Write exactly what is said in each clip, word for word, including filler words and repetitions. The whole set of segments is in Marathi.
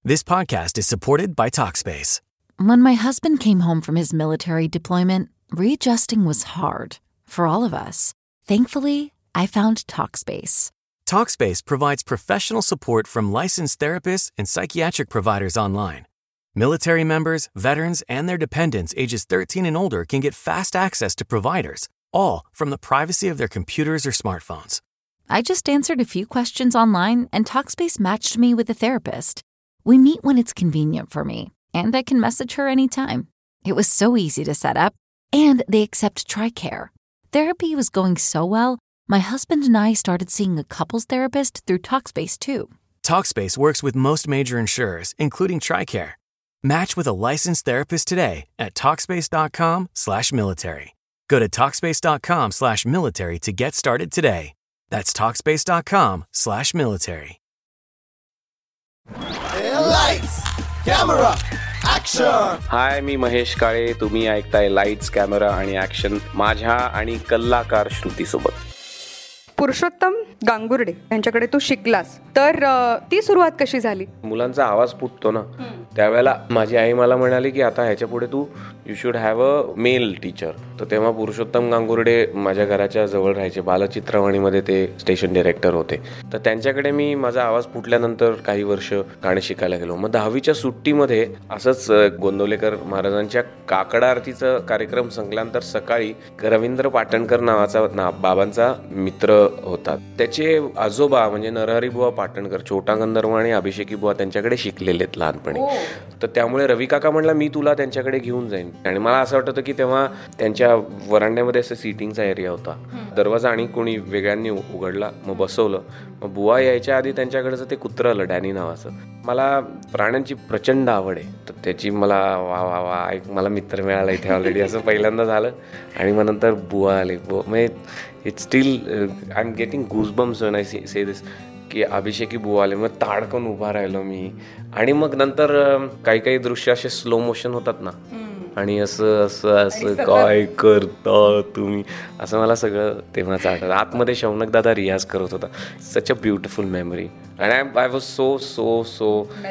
This podcast is supported by Talkspace. When my husband came home from his military deployment, readjusting was hard for all of us. Thankfully, I found Talkspace. Talkspace provides professional support from licensed therapists and psychiatric providers online. Military members, veterans, and their dependents ages thirteen and older can get fast access to providers, all from the privacy of their computers or smartphones. I just answered a few questions online and Talkspace matched me with a therapist. We meet when it's convenient for me, and I can message her anytime. It was so easy to set up, and they accept TRICARE. Therapy was going so well, my husband and I started seeing a couples therapist through Talkspace too. Talkspace works with most major insurers, including TRICARE. Match with a licensed therapist today at Talkspace.com slash military. Go to Talkspace.com slash military to get started today. That's Talkspace.com slash military. Lights, camera, action. हाय, मी महेश काळे. तुम्ही ऐकताय लाईट्स, कॅमेरा आणि ॲक्शन माझ्या आणि कलाकार श्रुती सोबत. पुरुषोत्तम गांगुर्डे यांच्याकडे तू शिकलास, तर ती सुरुवात कशी झाली? मुलांचा आवाज फुटतो ना, त्यावेळेला माझी आई मला म्हणाली की आता ह्याच्या पुढे तू you should have a male teacher. तर तेव्हा पुरुषोत्तम गांगुर्डे माझ्या घराच्या जवळ राहायचे. बालचित्रवाणीमध्ये ते स्टेशन डिरेक्टर होते. तर त्यांच्याकडे मी माझा आवाज फुटल्यानंतर काही वर्ष गाणे शिकायला गेलो. मग दहावीच्या सुट्टीमध्ये असंच गोंदवलेकर महाराजांच्या काकडा आरतीचा कार्यक्रम संपल्यानंतर सकाळी रवींद्र पाटणकर नावाचा ना बाबांचा मित्र होता. त्याचे आजोबा म्हणजे नरहरी बुवा पाटणकर, छोटा गंधर्व आणि अभिषेकी बुवा त्यांच्याकडे शिकलेले आहेत लहानपणी. तर त्यामुळे रवी काका म्हणला मी तुला त्यांच्याकडे घेऊन जाईन. आणि मला असं वाटतं की तेव्हा त्यांच्या वरांड्यामध्ये असं सीटिंगचा एरिया होता. दरवाजा आणि कोणी वेगळ्यांनी उघडला, मग बसवलं. मग बुवा यायच्या आधी त्यांच्याकडचं ते कुत्रं आलं डॅनी नावाचं. मला प्राण्यांची प्रचंड आवड आहे, तर त्याची मला वा वा वा एक मला मित्र मिळाला इथे ऑलरेडी असं पहिल्यांदा झालं. आणि मग नंतर बुवा आले. म्हणजे it's still I am getting goosebumps when I say this की अभिषेकी बुवा आले. मग ताडकन उभा राहिलो मी. आणि मग नंतर काही काही दृश्य असे स्लो मोशन होतात ना, आणि असं असं असं काय करता तुम्ही, असं मला सगळं तेव्हाच आठवतं. आतमध्ये शौनक दादा रियाज करत होता. Such a beautiful memory. And I I was so so so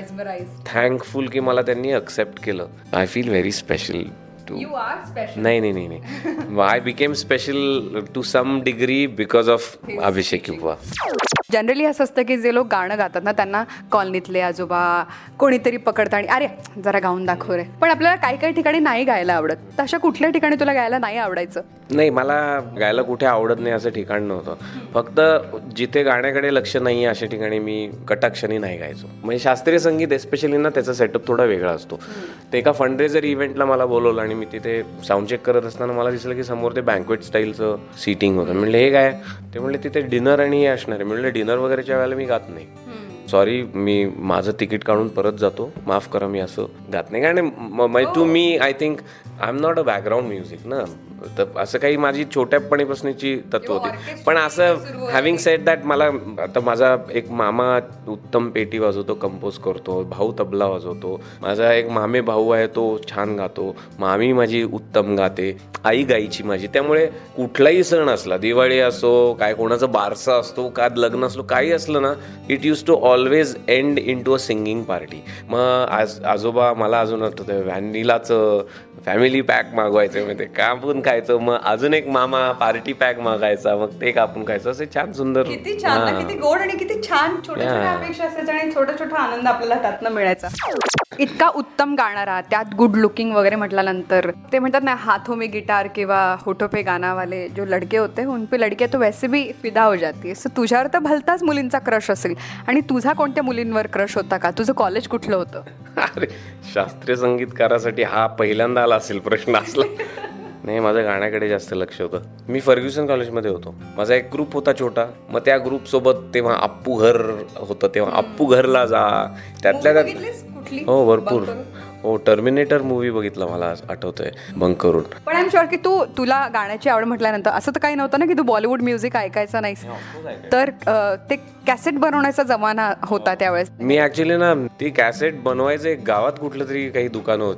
thankful की मला त्यांनी एक्सेप्ट केलं. I feel very special too. नाही नाही नाही नाही I became special to some degree because of Abhishek Buwa. Generally असं असतं की जे लोक गाणं गातात ना, त्यांना कॉलनीतले आजोबा कोणीतरी पकडतात आणि अरे जरा गाऊन दाखव रे. पण आपल्याला काही काही ठिकाणी नाही गायला आवडत. तर अशा कुठल्या ठिकाणी तुला गायला नाही आवडायचं? नाही, मला गायला कुठे आवडत नाही असं ठिकाण नव्हतं. फक्त जिथे गाण्याकडे लक्ष नाही अशा ठिकाणी मी कटाक्षाने नाही गायचो. म्हणजे शास्त्रीय संगीत एस्पेशली ना, त्याचा सेटअप थोडा वेगळा असतो. ते एका फंडरेजर इव्हेंटला मला बोलवलं आणि मी तिथे साऊंड चेक करत असताना मला दिसलं की समोर ते बँक्वेट स्टाईलचं सीटिंग होतं. म्हणलं हे काय? ते म्हणले तिथे डिनर आणि हे असणार आहे. म्हणलं डिनर वगैरेच्या वेळेला मी गात नाही. सॉरी, मी माझं तिकीट काढून परत जातो, माफ करा, मी असं गात नाही. कारण to me I think I am not a background music ना. तर असं काही माझी छोट्यापणीपासूनची तत्व होती. पण असं हॅव्हिंग सेड दॅट, मला आता माझा एक मामा उत्तम पेटी वाजवतो, कंपोज करतो. भाऊ तबला वाजवतो. माझा एक मामे भाऊ आहे, तो छान गातो. मामी माझी उत्तम गाते. आई गायची माझी. त्यामुळे कुठलाही सण असला, दिवाळी असो, काय कोणाचं बारसा असतो, का लग्न असलो, काही असलं ना, it use to always end in to a singing party. मग आज आजोबा मला अजून आठवतं व्हॅनिलाचं फॅमिली पॅक मागवायचं, मग ते कापून खायचं. मग अजून एक मामा पार्टी पॅक मागायचा, मग ते कापून खायचं. असे छान सुंदर, किती छान, किती गोड आणि किती छान छोट्या छोट्या अपेक्षा असायच्या आणि छोटा छोटा आनंद आपल्याला त्यातनं मिळायचा. इतका उत्तम गाणारा, त्यात गुड लुकिंग वगैरे म्हटल्यानंतर ते म्हणतात ना, हाथों में गिटार किंवा होठों पे गाना वाले जो लडके होते उन पे लडके तो वैसे भी फिदा हो जाती है. सो तुझ्यावर तर भलताच मुलींचा क्रश असेल. आणि तुझा कोणत्या मुलींवर क्रश होता का? तुझं कॉलेज कुठलं होतं? अरे, शास्त्रीय संगीतकारासाठी हा पहिल्यांदा आला असेल प्रश्न असला. नाही, माझं गाण्याकडे जास्त लक्ष होतं. मी फर्ग्युसन कॉलेजमध्ये होतो. माझा एक ग्रुप होता छोटा. मग त्या ग्रुप सोबत तेव्हा अप्पू घर होतं, तेव्हा अप्पू घरला जा. त्यातल्या त्यात हो भरपूर. हो, टर्मिनेटर मूवी बघितला मला आठवतोय बंक करून. पण आय एम शुअर की तू तुला गाण्याची आवड म्हटल्यानंतर असं तर काही नव्हतं ना की तू बॉलिवूड म्युझिक ऐकायचं नाही. तर ते कॅसेट बनवण्याचा जमाना होता त्यावेळेस. मी ऍक्च्युली ना ती कॅसेट बनवायचं एक गावात कुठलं तरी काही दुकानं होती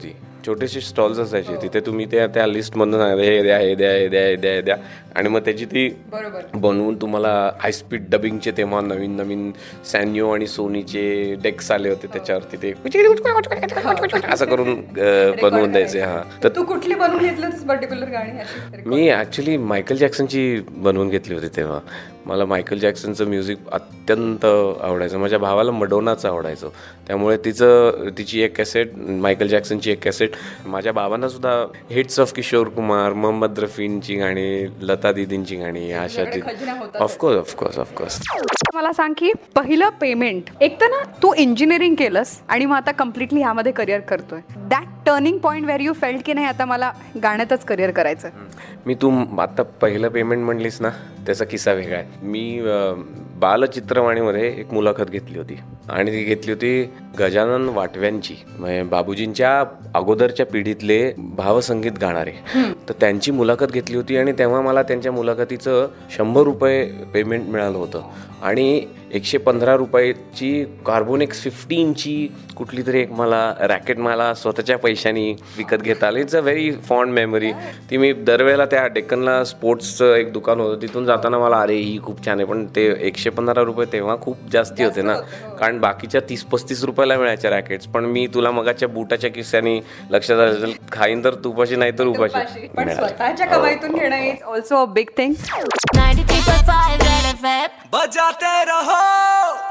छोटेसे स्टॉल्स असायचे तिथे, तुम्ही त्या त्या लिस्टमधून हे द्या हे द्या हे द्या हे द्या हे द्या आणि मग त्याची ती बनवून तुम्हाला हाय स्पीड डबिंगचे तेव्हा नवीन नवीन सॅन्यो आणि सोनीचे डेक्स आले होते, त्याच्यावरती ते असं करून बनवून द्यायचे. हा, तर तू कुठली बनवून घेतली होतीस पर्टिक्युलर गाणी? मी ऍक्च्युली मायकल जॅक्सनची बनवून घेतली होती तेव्हा. मला मायकल जॅक्सनचं म्युझिक अत्यंत आवडायचं, माझ्या भावाला मडोनाचं आवडायचं, त्यामुळे तिचं तिची एक कॅसेट, मायकल जॅक्सनची एक कॅसेट, माझ्या बाबांना सुद्धा हिट्स ऑफ किशोर कुमार, मोहम्मद रफींची गाणी, लता दीदींची गाणी, अशा ती ऑफकोर्स ऑफकोर्स ऑफकोर्स. मला सांग की पहिलं पेमेंट, एक तर ना तू इंजिनिअरिंग केलंस आणि मग आता कम्प्लिटली ह्यामध्ये करिअर करतोय, that turning point where you felt की नाही आता मला गाण्यातच करिअर करायचं? मी तू आता पहिलं पेमेंट म्हणलीस ना, त्याचा किस्सा वेगळा आहे. मी बालचित्रवाणीमध्ये एक मुलाखत घेतली होती आणि ती घेतली होती गजानन वाटव्यांची, म्हणजे बाबूजींच्या अगोदरच्या पिढीतले भावसंगीत गाणारे, तर त्यांची मुलाखत घेतली होती आणि तेव्हा मला त्यांच्या मुलाखतीचं शंभर रुपये पेमेंट मिळालं होतं आणि एकशे पंधरा रुपयाची कार्बोनेक्स फिफ्टीनची कुठली तरी एक मला रॅकेट मला स्वतःच्या पैशानी विकत घेता आली. It's a very fond memory. ती मी दरवेळेला त्या डेक्कनला स्पोर्ट्सचं एक दुकान होतं, तिथून जाताना मला अरे ही खूप छान आहे, पण ते एकशे पंधरा रुपये तेव्हा खूप जास्ती होते ना, कारण बाकीच्या तीस पस्तीस रुपयाला मिळायच्या रॅकेट्स. पण मी तुला मगाच्या बुटाच्या किस्स्यानी लक्षात आलं, खाईन तर तुपाशी नाही तर उपाशी. पण स्वतःच्या कमाईतून घेणं is also a big thing. बजाते रहो.